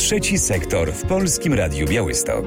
Trzeci sektor w Polskim Radiu Białystok.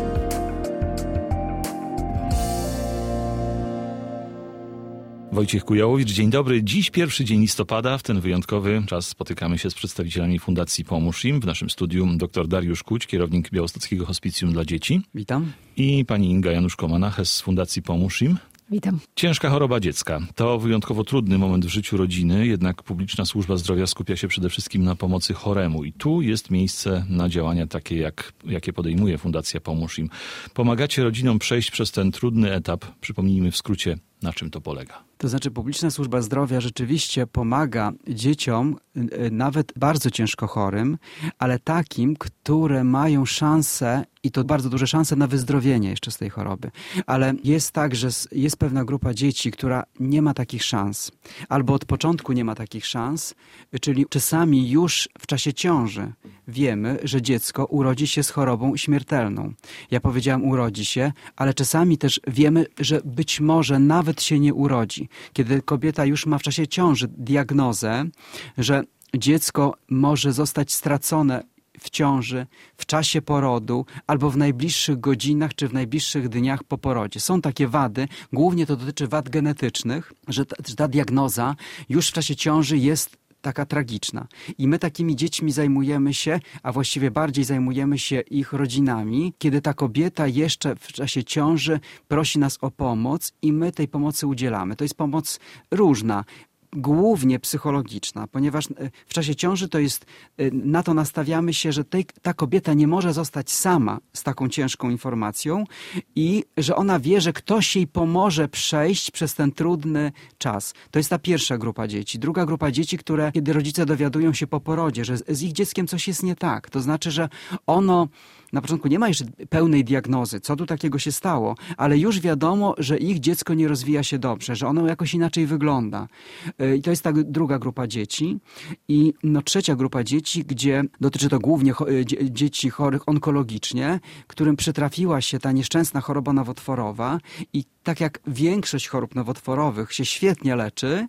Wojciech Kujałowicz, dzień dobry. Dziś pierwszy dzień listopada. W ten wyjątkowy czas spotykamy się z przedstawicielami Fundacji Pomóż Im. W naszym studiu dr Dariusz Kuć, kierownik Białostockiego Hospicjum dla Dzieci. Witam. I pani Inga Januszko-Manachę z Fundacji Pomóż Im. Witam. Ciężka choroba dziecka. To wyjątkowo trudny moment w życiu rodziny, jednak publiczna służba zdrowia skupia się przede wszystkim na pomocy choremu. I tu jest miejsce na działania takie, jakie podejmuje Fundacja Pomóż Im. Pomagacie rodzinom przejść przez ten trudny etap. Przypomnijmy w skrócie, na czym to polega. To znaczy publiczna służba zdrowia rzeczywiście pomaga dzieciom, nawet bardzo ciężko chorym, ale takim, które mają szansę, i to bardzo duże szanse na wyzdrowienie jeszcze z tej choroby. Ale jest tak, że jest pewna grupa dzieci, która nie ma takich szans. Albo od początku nie ma takich szans, czyli czasami już w czasie ciąży wiemy, że dziecko urodzi się z chorobą śmiertelną. Ja powiedziałam urodzi się, ale czasami też wiemy, że być może nawet się nie urodzi. Kiedy kobieta już ma w czasie ciąży diagnozę, że dziecko może zostać stracone w ciąży, w czasie porodu albo w najbliższych godzinach czy w najbliższych dniach po porodzie. Są takie wady, głównie to dotyczy wad genetycznych, że ta diagnoza już w czasie ciąży jest taka tragiczna. I my takimi dziećmi zajmujemy się, a właściwie bardziej zajmujemy się ich rodzinami, kiedy ta kobieta jeszcze w czasie ciąży prosi nas o pomoc i my tej pomocy udzielamy. To jest pomoc różna. Głównie psychologiczna, ponieważ w czasie ciąży to jest, na to nastawiamy się, że ta kobieta nie może zostać sama z taką ciężką informacją i że ona wie, że ktoś jej pomoże przejść przez ten trudny czas. To jest ta pierwsza grupa dzieci. Druga grupa dzieci, które kiedy rodzice dowiadują się po porodzie, że z ich dzieckiem coś jest nie tak, to znaczy, że ono na początku nie ma jeszcze pełnej diagnozy, co tu takiego się stało, ale już wiadomo, że ich dziecko nie rozwija się dobrze, że ono jakoś inaczej wygląda. I to jest ta druga grupa dzieci. I trzecia grupa dzieci, gdzie dotyczy to głównie dzieci chorych onkologicznie, którym przytrafiła się ta nieszczęsna choroba nowotworowa i tak jak większość chorób nowotworowych się świetnie leczy,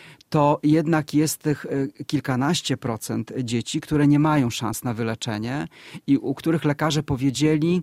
to jednak jest tych kilkanaście procent dzieci, które nie mają szans na wyleczenie i u których lekarze powiedzieli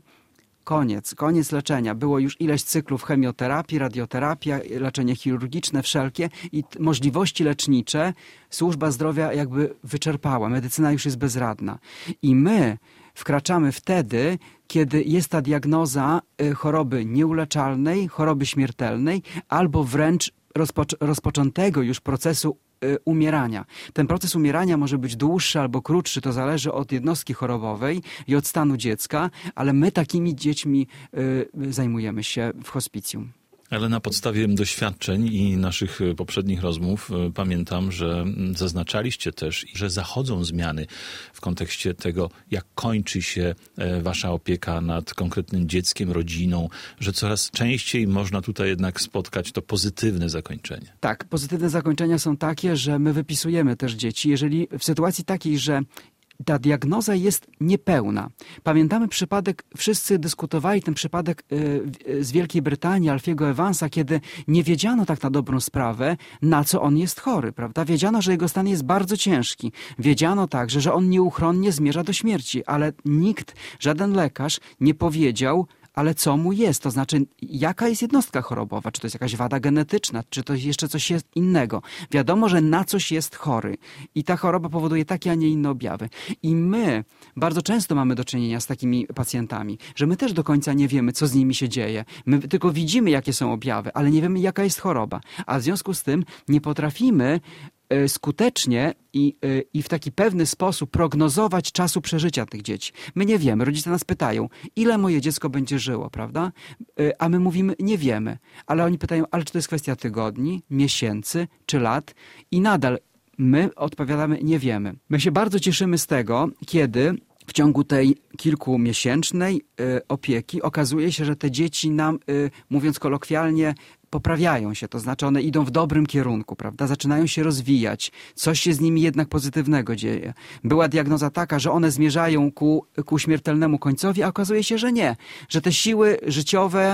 koniec leczenia. Było już ileś cyklów chemioterapii, radioterapia, leczenie chirurgiczne, wszelkie i możliwości lecznicze służba zdrowia jakby wyczerpała. Medycyna już jest bezradna. I my wkraczamy wtedy, kiedy jest ta diagnoza choroby nieuleczalnej, choroby śmiertelnej albo wręcz rozpoczętego już procesu umierania. Ten proces umierania może być dłuższy albo krótszy, to zależy od jednostki chorobowej i od stanu dziecka, ale my takimi dziećmi zajmujemy się w hospicjum. Ale na podstawie doświadczeń i naszych poprzednich rozmów pamiętam, że zaznaczaliście też, że zachodzą zmiany w kontekście tego, jak kończy się wasza opieka nad konkretnym dzieckiem, rodziną, że coraz częściej można tutaj jednak spotkać to pozytywne zakończenie. Tak, pozytywne zakończenia są takie, że my wypisujemy też dzieci, jeżeli w sytuacji takiej, że ta diagnoza jest niepełna. Pamiętamy przypadek, wszyscy dyskutowali ten przypadek z Wielkiej Brytanii, Alfiego Evansa, kiedy nie wiedziano tak na dobrą sprawę, na co on jest chory, prawda? Wiedziano, że jego stan jest bardzo ciężki. Wiedziano także, że on nieuchronnie zmierza do śmierci, ale nikt, żaden lekarz nie powiedział, ale co mu jest, to znaczy jaka jest jednostka chorobowa, czy to jest jakaś wada genetyczna, czy to jeszcze coś jest innego. Wiadomo, że na coś jest chory i ta choroba powoduje takie, a nie inne objawy. I my bardzo często mamy do czynienia z takimi pacjentami, że my też do końca nie wiemy, co z nimi się dzieje. My tylko widzimy, jakie są objawy, ale nie wiemy, jaka jest choroba. A w związku z tym nie potrafimy skutecznie i w taki pewny sposób prognozować czasu przeżycia tych dzieci. My nie wiemy. Rodzice nas pytają, ile moje dziecko będzie żyło, prawda? A my mówimy, nie wiemy. Ale oni pytają, ale czy to jest kwestia tygodni, miesięcy czy lat? I nadal my odpowiadamy, nie wiemy. My się bardzo cieszymy z tego, kiedy w ciągu tej kilkumiesięcznej opieki okazuje się, że te dzieci nam, mówiąc kolokwialnie, poprawiają się, to znaczy one idą w dobrym kierunku, prawda? Zaczynają się rozwijać, coś się z nimi jednak pozytywnego dzieje. Była diagnoza taka, że one zmierzają ku śmiertelnemu końcowi, a okazuje się, że nie, że te siły życiowe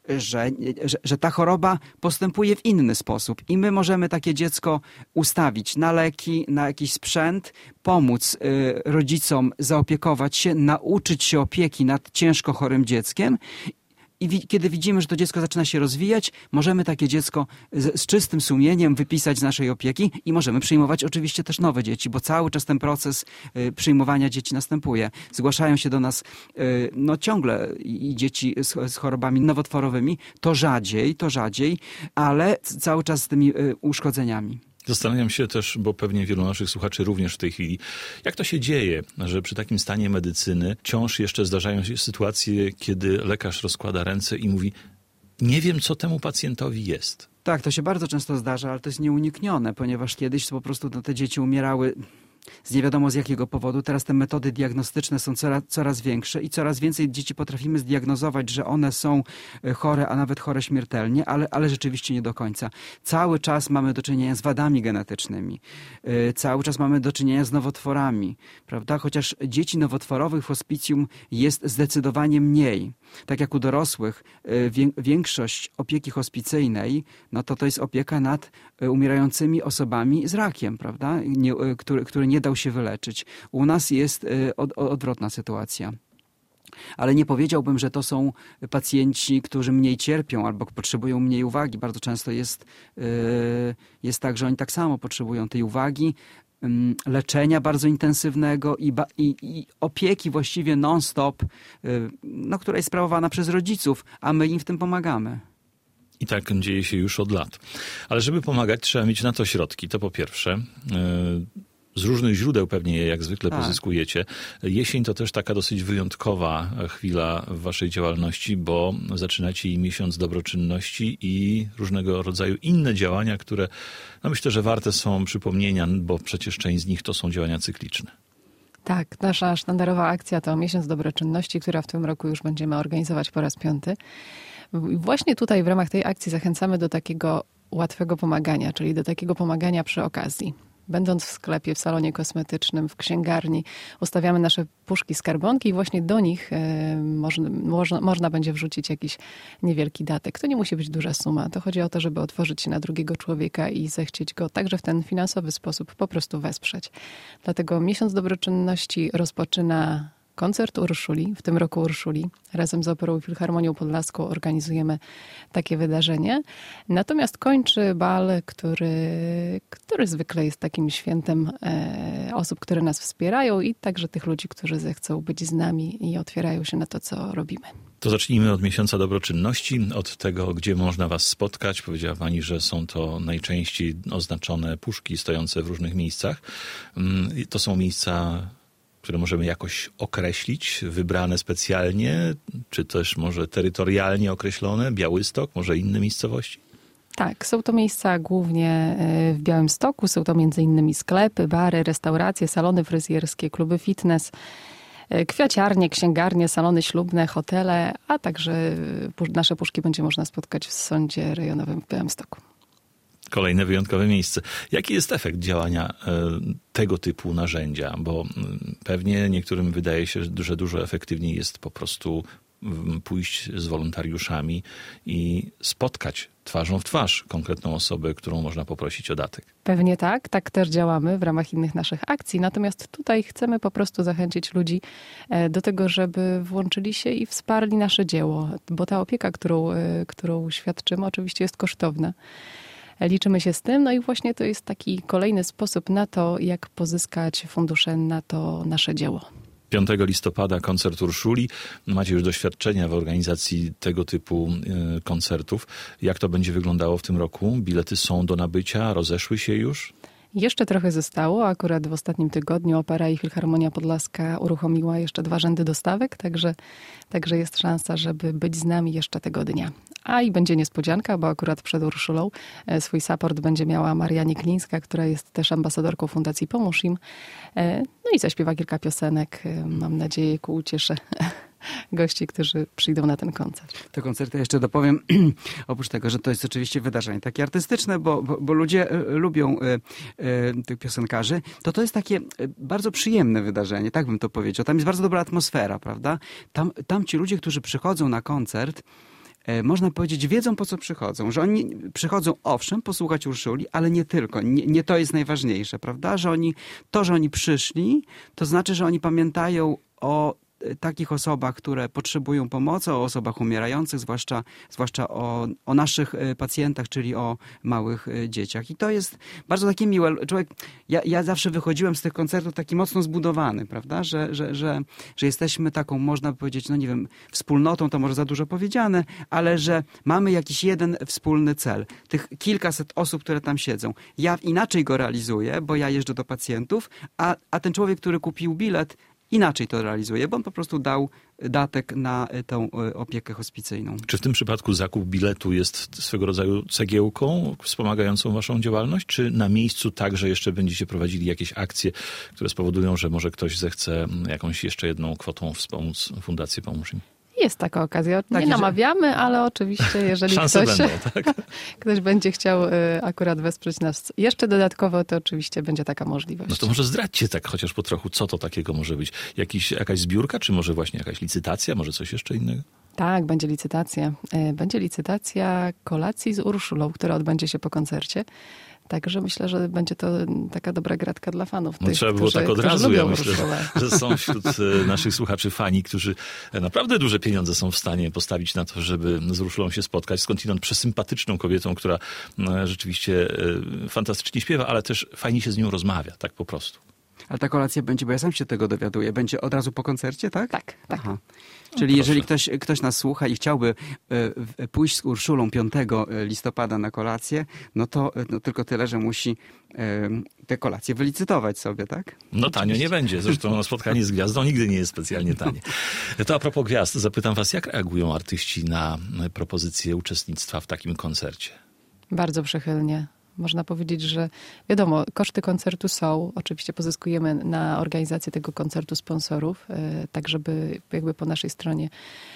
że ta choroba postępuje w inny sposób i my możemy takie dziecko ustawić na leki, na jakiś sprzęt, pomóc rodzicom zaopiekować się, nauczyć się opieki nad ciężko chorym dzieckiem. I kiedy widzimy, że to dziecko zaczyna się rozwijać, możemy takie dziecko z czystym sumieniem wypisać z naszej opieki i możemy przyjmować oczywiście też nowe dzieci, bo cały czas ten proces przyjmowania dzieci następuje. Zgłaszają się do nas ciągle i dzieci z chorobami nowotworowymi, to rzadziej, ale cały czas z tymi uszkodzeniami. Zastanawiam się też, bo pewnie wielu naszych słuchaczy również w tej chwili, jak to się dzieje, że przy takim stanie medycyny wciąż jeszcze zdarzają się sytuacje, kiedy lekarz rozkłada ręce i mówi: nie wiem, co temu pacjentowi jest. Tak, to się bardzo często zdarza, ale to jest nieuniknione, ponieważ kiedyś po prostu te dzieci umierały z nie wiadomo z jakiego powodu. Teraz te metody diagnostyczne są coraz większe i coraz więcej dzieci potrafimy zdiagnozować, że one są chore, a nawet chore śmiertelnie, ale rzeczywiście nie do końca. Cały czas mamy do czynienia z wadami genetycznymi. Cały czas mamy do czynienia z nowotworami, prawda? Chociaż dzieci nowotworowych w hospicjum jest zdecydowanie mniej. Tak jak u dorosłych większość opieki hospicyjnej, to jest opieka nad umierającymi osobami z rakiem, prawda? Który nie dał się wyleczyć. U nas jest odwrotna sytuacja. Ale nie powiedziałbym, że to są pacjenci, którzy mniej cierpią albo potrzebują mniej uwagi. Bardzo często jest tak, że oni tak samo potrzebują tej uwagi, leczenia bardzo intensywnego i opieki właściwie non-stop, która jest sprawowana przez rodziców, a my im w tym pomagamy. I tak dzieje się już od lat. Ale żeby pomagać, trzeba mieć na to środki. To po pierwsze. Z różnych źródeł pewnie je jak zwykle pozyskujecie. Jesień to też taka dosyć wyjątkowa chwila w waszej działalności, bo zaczynacie i miesiąc dobroczynności i różnego rodzaju inne działania, które myślę, że warte są przypomnienia, bo przecież część z nich to są działania cykliczne. Tak, nasza sztandarowa akcja to miesiąc dobroczynności, która w tym roku już będziemy organizować po raz 5. I właśnie tutaj w ramach tej akcji zachęcamy do takiego łatwego pomagania, czyli do takiego pomagania przy okazji. Będąc w sklepie, w salonie kosmetycznym, w księgarni, ustawiamy nasze puszki skarbonki i właśnie do nich można będzie wrzucić jakiś niewielki datek. To nie musi być duża suma. To chodzi o to, żeby otworzyć się na drugiego człowieka i zechcieć go także w ten finansowy sposób po prostu wesprzeć. Dlatego miesiąc dobroczynności rozpoczyna koncert Urszuli, w tym roku Urszuli. Razem z Operą i Filharmonią Podlaską organizujemy takie wydarzenie. Natomiast kończy bal, który zwykle jest takim świętem osób, które nas wspierają i także tych ludzi, którzy zechcą być z nami i otwierają się na to, co robimy. To zacznijmy od miesiąca dobroczynności, od tego, gdzie można was spotkać. Powiedziała pani, że są to najczęściej oznaczone puszki stojące w różnych miejscach. To są miejsca, które możemy jakoś określić, wybrane specjalnie, czy też może terytorialnie określone, Białystok, może inne miejscowości? Tak, są to miejsca głównie w Białymstoku, są to między innymi sklepy, bary, restauracje, salony fryzjerskie, kluby fitness, kwiaciarnie, księgarnie, salony ślubne, hotele, a także nasze puszki będzie można spotkać w sądzie rejonowym w Białymstoku. Kolejne wyjątkowe miejsce. Jaki jest efekt działania tego typu narzędzia? Bo pewnie niektórym wydaje się, że dużo efektywniej jest po prostu pójść z wolontariuszami i spotkać twarzą w twarz konkretną osobę, którą można poprosić o datek. Pewnie tak, tak też działamy w ramach innych naszych akcji. Natomiast tutaj chcemy po prostu zachęcić ludzi do tego, żeby włączyli się i wsparli nasze dzieło, bo ta opieka, którą świadczymy, oczywiście jest kosztowna. Liczymy się z tym, i właśnie to jest taki kolejny sposób na to, jak pozyskać fundusze na to nasze dzieło. 5 listopada koncert Urszuli. Macie już doświadczenia w organizacji tego typu koncertów. Jak to będzie wyglądało w tym roku? Bilety są do nabycia, rozeszły się już? Jeszcze trochę zostało. Akurat w ostatnim tygodniu Opera i Filharmonia Podlaska uruchomiła jeszcze 2 rzędy dostawek, także jest szansa, żeby być z nami jeszcze tego dnia. A i będzie niespodzianka, bo akurat przed Urszulą swój support będzie miała Maria Niklińska, która jest też ambasadorką Fundacji Pomóż Im. I zaśpiewa kilka piosenek, mam nadzieję, ku uciesze gości, którzy przyjdą na ten koncert. Te koncerty jeszcze dopowiem, oprócz tego, że to jest oczywiście wydarzenie takie artystyczne, bo ludzie lubią tych piosenkarzy, to jest takie bardzo przyjemne wydarzenie, tak bym to powiedział. Tam jest bardzo dobra atmosfera, prawda? Tam ci ludzie, którzy przychodzą na koncert, można powiedzieć, wiedzą, po co przychodzą. Że oni przychodzą, owszem, posłuchać Urszuli, ale nie tylko. Nie to jest najważniejsze, prawda? Że oni przyszli, to znaczy, że oni pamiętają o takich osobach, które potrzebują pomocy, o osobach umierających, zwłaszcza o naszych pacjentach, czyli o małych dzieciach. I to jest bardzo takie miłe. Ja zawsze wychodziłem z tych koncertów taki mocno zbudowany, prawda? Że jesteśmy taką, można powiedzieć, no nie wiem, wspólnotą, to może za dużo powiedziane, ale że mamy jakiś jeden wspólny cel. Tych kilkaset osób, które tam siedzą. Ja inaczej go realizuję, bo ja jeżdżę do pacjentów, a ten człowiek, który kupił bilet, inaczej to realizuje, bo on po prostu dał datek na tą opiekę hospicyjną. Czy w tym przypadku zakup biletu jest swego rodzaju cegiełką wspomagającą waszą działalność, czy na miejscu także jeszcze będziecie prowadzili jakieś akcje, które spowodują, że może ktoś zechce jakąś jeszcze jedną kwotą wspomóc Fundację Pomóż Im? Jest taka okazja. Tak, nie namawiamy, ale oczywiście, jeżeli ktoś będzie chciał akurat wesprzeć nas jeszcze dodatkowo, to oczywiście będzie taka możliwość. No to może zdradźcie tak chociaż po trochu, co to takiego może być? Jakaś zbiórka, czy może właśnie jakaś licytacja, może coś jeszcze innego? Tak, będzie licytacja. Będzie licytacja kolacji z Urszulą, która odbędzie się po koncercie. Także myślę, że będzie to taka dobra gratka dla fanów. No, tych, trzeba było tak od razu. Ja myślę, że są wśród naszych słuchaczy fani, którzy naprawdę duże pieniądze są w stanie postawić na to, żeby z Urszulą się spotkać. Skądinąd przesympatyczną kobietą, która rzeczywiście fantastycznie śpiewa, ale też fajnie się z nią rozmawia, tak po prostu. Ale ta kolacja będzie, bo ja sam się tego dowiaduję, będzie od razu po koncercie, tak? Tak. Aha. Czyli jeżeli ktoś nas słucha i chciałby pójść z Urszulą 5 listopada na kolację, no to tylko tyle, że musi te kolacje wylicytować sobie, tak? No tanio nie będzie. Zresztą spotkanie z gwiazdą nigdy nie jest specjalnie tanie. To a propos gwiazd, zapytam was, jak reagują artyści na propozycję uczestnictwa w takim koncercie? Bardzo przychylnie. Można powiedzieć, że wiadomo, koszty koncertu są. Oczywiście pozyskujemy na organizację tego koncertu sponsorów, tak żeby jakby po naszej stronie,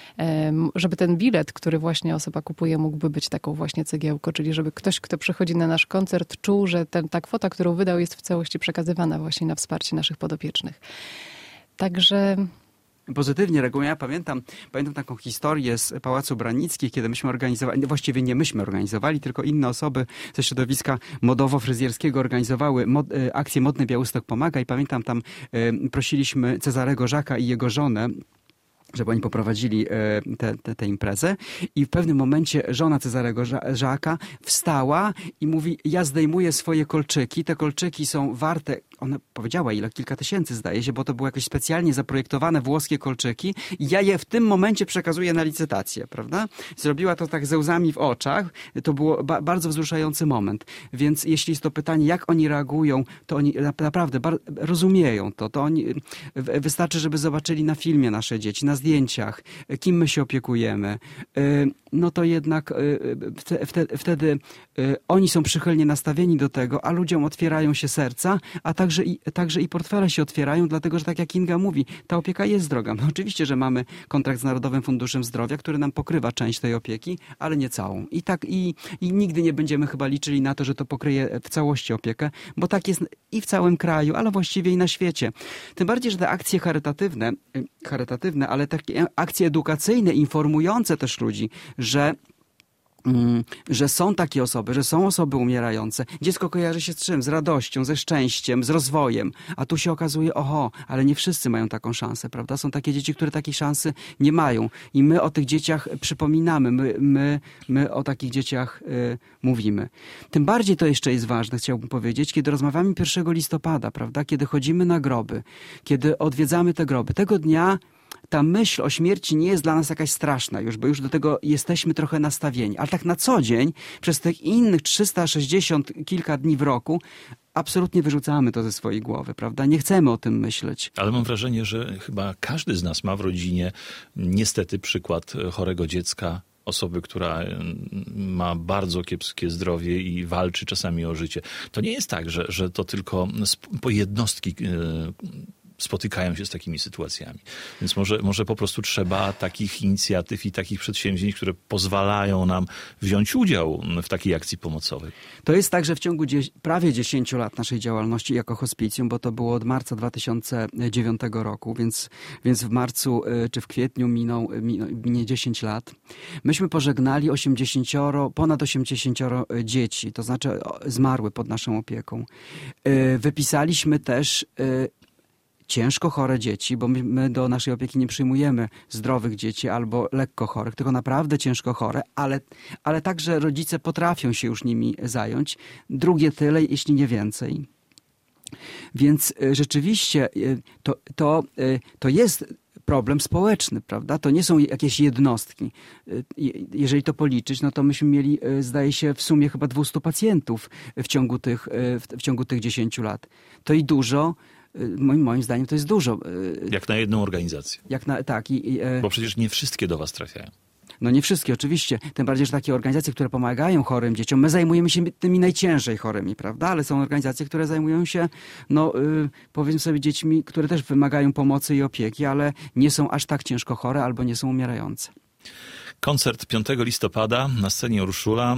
żeby ten bilet, który właśnie osoba kupuje, mógłby być taką właśnie cegiełką, czyli żeby ktoś, kto przychodzi na nasz koncert, czuł, że ta kwota, którą wydał, jest w całości przekazywana właśnie na wsparcie naszych podopiecznych. Także... Pozytywnie reagują. Ja pamiętam taką historię z Pałacu Branickich, kiedy myśmy organizowali, właściwie nie myśmy organizowali, tylko inne osoby ze środowiska modowo-fryzjerskiego organizowały akcję Modny Białystok Pomaga i pamiętam tam prosiliśmy Cezarego Żaka i jego żonę, żeby oni poprowadzili tę imprezę i w pewnym momencie żona Cezarego Żaka wstała i mówi, ja zdejmuję swoje kolczyki, te kolczyki są warte, ona powiedziała ile, kilka tysięcy zdaje się, bo to były jakieś specjalnie zaprojektowane włoskie kolczyki i ja je w tym momencie przekazuję na licytację, prawda? Zrobiła to tak ze łzami w oczach, to było bardzo wzruszający moment, więc jeśli jest to pytanie, jak oni reagują, to oni naprawdę rozumieją to oni, wystarczy, żeby zobaczyli na filmie nasze dzieci, na zdjęciach, kim my się opiekujemy, no to jednak wtedy oni są przychylnie nastawieni do tego, a ludziom otwierają się serca, a także i portfele się otwierają, dlatego że tak jak Inga mówi, ta opieka jest droga. No oczywiście, że mamy kontrakt z Narodowym Funduszem Zdrowia, który nam pokrywa część tej opieki, ale nie całą. I nigdy nie będziemy chyba liczyli na to, że to pokryje w całości opiekę, bo tak jest i w całym kraju, ale właściwie i na świecie. Tym bardziej, że te akcje charytatywne, ale takie akcje edukacyjne, informujące też ludzi, że są takie osoby, że są osoby umierające. Dziecko kojarzy się z czym? Z radością, ze szczęściem, z rozwojem. A tu się okazuje, ale nie wszyscy mają taką szansę, prawda? Są takie dzieci, które takiej szansy nie mają. I my o tych dzieciach przypominamy, my o takich dzieciach mówimy. Tym bardziej to jeszcze jest ważne, chciałbym powiedzieć, kiedy rozmawiamy 1 listopada, prawda? Kiedy chodzimy na groby, kiedy odwiedzamy te groby. Tego dnia ta myśl o śmierci nie jest dla nas jakaś straszna już, bo już do tego jesteśmy trochę nastawieni. Ale tak na co dzień, przez tych innych 360 kilka dni w roku, absolutnie wyrzucamy to ze swojej głowy, prawda? Nie chcemy o tym myśleć. Ale mam wrażenie, że chyba każdy z nas ma w rodzinie niestety przykład chorego dziecka, osoby, która ma bardzo kiepskie zdrowie i walczy czasami o życie. To nie jest tak, że to tylko po jednostki spotykają się z takimi sytuacjami. Więc może po prostu trzeba takich inicjatyw i takich przedsięwzięć, które pozwalają nam wziąć udział w takiej akcji pomocowej. To jest tak, że w ciągu prawie 10 lat naszej działalności jako hospicjum, bo to było od marca 2009 roku, więc w marcu czy w kwietniu minie 10 lat. Myśmy pożegnali ponad 80 dzieci, to znaczy zmarły pod naszą opieką. Wypisaliśmy też ciężko chore dzieci, bo my do naszej opieki nie przyjmujemy zdrowych dzieci albo lekko chorych, tylko naprawdę ciężko chore, ale także rodzice potrafią się już nimi zająć. Drugie tyle, jeśli nie więcej. Więc rzeczywiście to jest problem społeczny, prawda? To nie są jakieś jednostki. Jeżeli to policzyć, no to myśmy mieli, zdaje się, w sumie chyba 200 pacjentów w ciągu tych 10 lat. To i dużo. Moim zdaniem to jest dużo. Jak na jedną organizację. Tak. Bo przecież nie wszystkie do was trafiają. No nie wszystkie, oczywiście. Tym bardziej, że takie organizacje, które pomagają chorym dzieciom, my zajmujemy się tymi najciężej chorymi, prawda? Ale są organizacje, które zajmują się, powiedzmy sobie, dziećmi, które też wymagają pomocy i opieki, ale nie są aż tak ciężko chore albo nie są umierające. Koncert 5 listopada na scenie Urszula.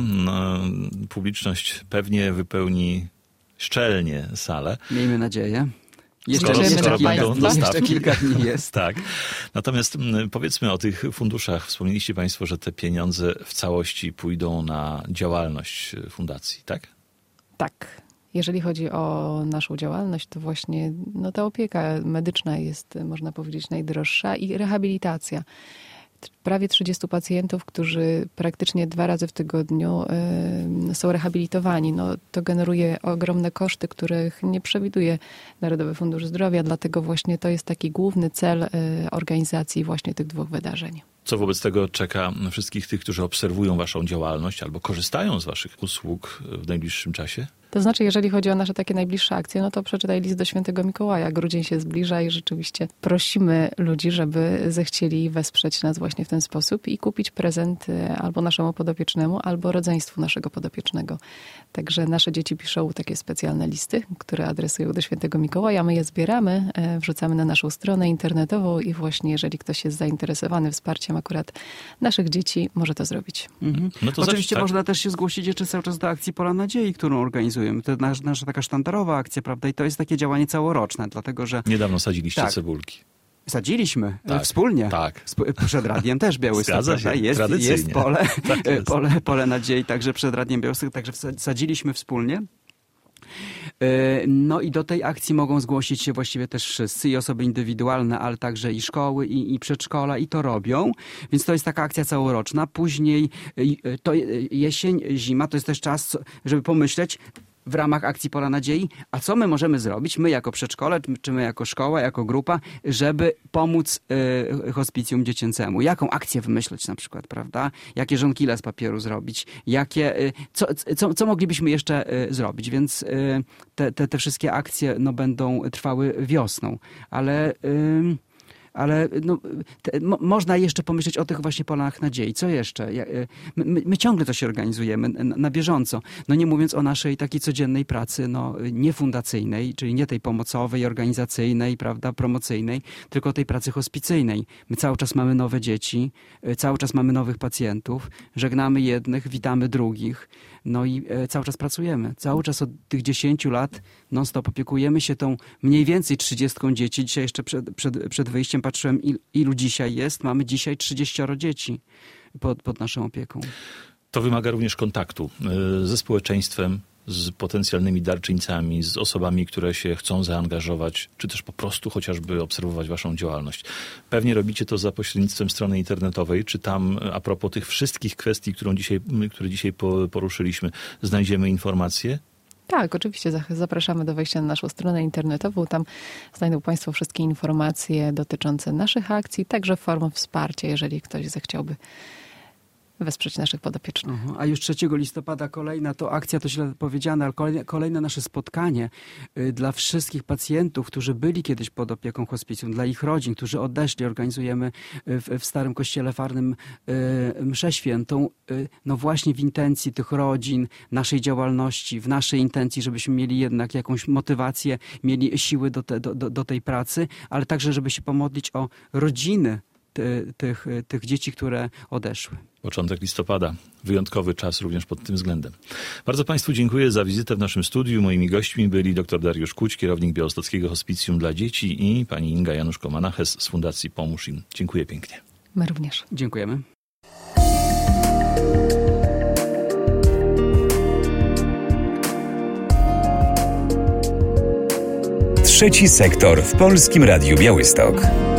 Publiczność pewnie wypełni szczelnie salę. Miejmy nadzieję. Jeszcze kilka dni jest. Tak. Natomiast powiedzmy o tych funduszach. Wspomnieliście państwo, że te pieniądze w całości pójdą na działalność fundacji, tak? Tak. Jeżeli chodzi o naszą działalność, to właśnie ta opieka medyczna jest, można powiedzieć, najdroższa i rehabilitacja. Prawie 30 pacjentów, którzy praktycznie 2 razy w tygodniu są rehabilitowani. To generuje ogromne koszty, których nie przewiduje Narodowy Fundusz Zdrowia, dlatego właśnie to jest taki główny cel organizacji właśnie tych 2 wydarzeń. Co wobec tego czeka wszystkich tych, którzy obserwują waszą działalność albo korzystają z waszych usług w najbliższym czasie? To znaczy, jeżeli chodzi o nasze takie najbliższe akcje, to przeczytaj list do Świętego Mikołaja. Grudzień się zbliża i rzeczywiście prosimy ludzi, żeby zechcieli wesprzeć nas właśnie w ten sposób i kupić prezent albo naszemu podopiecznemu, albo rodzeństwu naszego podopiecznego. Także nasze dzieci piszą takie specjalne listy, które adresują do Świętego Mikołaja. My je zbieramy, wrzucamy na naszą stronę internetową i właśnie jeżeli ktoś jest zainteresowany wsparciem akurat naszych dzieci, może to zrobić. Mhm. Oczywiście można też się zgłosić jeszcze cały czas do akcji Pola Nadziei, którą organizujemy. To nasza taka sztandarowa akcja, prawda? I to jest takie działanie całoroczne, dlatego że... Niedawno sadziliście cebulki. Sadziliśmy wspólnie. Tak. Przed Radiem też Białystok. Zgadza się, jest pole nadziei, także przed Radiem Białystok, także sadziliśmy wspólnie. No i do tej akcji mogą zgłosić się właściwie też wszyscy, i osoby indywidualne, ale także i szkoły, i przedszkola, i to robią. Więc to jest taka akcja całoroczna. Później to jesień, zima, to jest też czas, żeby pomyśleć w ramach akcji Pola Nadziei, a co my możemy zrobić, my jako przedszkole, czy my jako szkoła, jako grupa, żeby pomóc hospicjum dziecięcemu. Jaką akcję wymyśleć na przykład, prawda? Jakie żonkile z papieru zrobić? Co moglibyśmy jeszcze zrobić? Więc te wszystkie akcje będą trwały wiosną. Ale można jeszcze pomyśleć o tych właśnie polach nadziei. Co jeszcze? My ciągle to się organizujemy na bieżąco. Nie mówiąc o naszej takiej codziennej pracy, niefundacyjnej, czyli nie tej pomocowej, organizacyjnej, prawda, promocyjnej, tylko tej pracy hospicyjnej. My cały czas mamy nowe dzieci, cały czas mamy nowych pacjentów, żegnamy jednych, witamy drugich. I cały czas pracujemy. Cały czas od tych 10 lat non-stop opiekujemy się tą mniej więcej 30 dzieci. Dzisiaj jeszcze przed wyjściem patrzyłem, ilu dzisiaj jest. Mamy dzisiaj 30 dzieci pod naszą opieką. To wymaga również kontaktu ze społeczeństwem, z potencjalnymi darczyńcami, z osobami, które się chcą zaangażować, czy też po prostu chociażby obserwować waszą działalność. Pewnie robicie to za pośrednictwem strony internetowej, czy tam a propos tych wszystkich kwestii, które dzisiaj poruszyliśmy, znajdziemy informacje? Tak, oczywiście zapraszamy do wejścia na naszą stronę internetową. Tam znajdą państwo wszystkie informacje dotyczące naszych akcji, także form wsparcia, jeżeli ktoś zechciałby wesprzeć naszych podopiecznych. A już 3 listopada kolejna to akcja, to źle powiedziane, ale kolejne nasze spotkanie dla wszystkich pacjentów, którzy byli kiedyś pod opieką hospicjum, dla ich rodzin, którzy odeszli. Organizujemy w Starym Kościele Farnym mszę świętą, no właśnie w intencji tych rodzin, naszej działalności, w naszej intencji, żebyśmy mieli jednak jakąś motywację, mieli siły do tej pracy, ale także, żeby się pomodlić o rodziny tych dzieci, które odeszły. Początek listopada. Wyjątkowy czas również pod tym względem. Bardzo Państwu dziękuję za wizytę w naszym studiu. Moimi gośćmi byli dr Dariusz Kuć, kierownik Białostockiego Hospicjum dla Dzieci, i pani Inga Januszko-Manaches z Fundacji Pomóż Im. Dziękuję pięknie. My również. Dziękujemy. Trzeci sektor w Polskim Radiu Białystok.